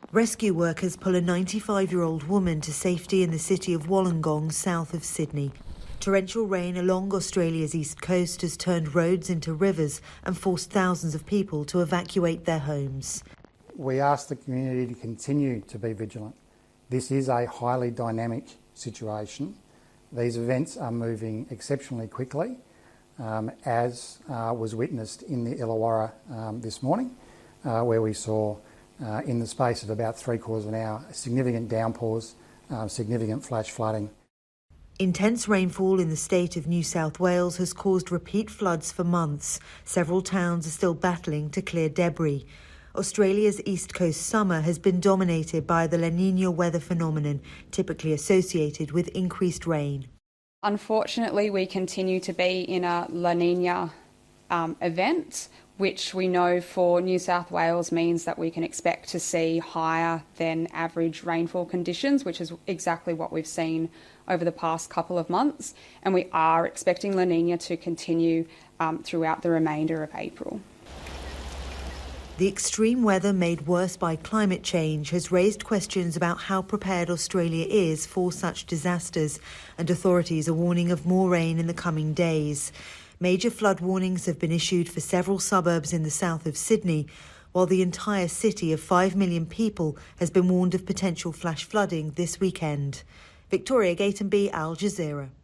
Rescue workers pull a 95-year-old woman to safety in the city of Wollongong, south of Sydney. Torrential rain along Australia's east coast has turned roads into rivers and forced thousands of people to evacuate their homes. We ask the community to continue to be vigilant. This is a highly dynamic situation. These events are moving exceptionally quickly, as was witnessed in the Illawarra this morning, where we saw in the space of about 3/4 of an hour significant downpours, significant flash flooding. Intense rainfall in the state of New South Wales has caused repeat floods for months. Several towns are still battling to clear debris. Australia's East Coast summer has been dominated by the La Niña weather phenomenon, typically associated with increased rain. Unfortunately, we continue to be in a La Niña event, which we know for New South Wales means that we can expect to see higher than average rainfall conditions, which is exactly what we've seen over the past couple of months. And we are expecting La Niña to continue throughout the remainder of April. The extreme weather made worse by climate change has raised questions about how prepared Australia is for such disasters, and authorities are warning of more rain in the coming days. Major flood warnings have been issued for several suburbs in the south of Sydney, while the entire city of 5 million people has been warned of potential flash flooding this weekend. Victoria Gatenby, Al Jazeera.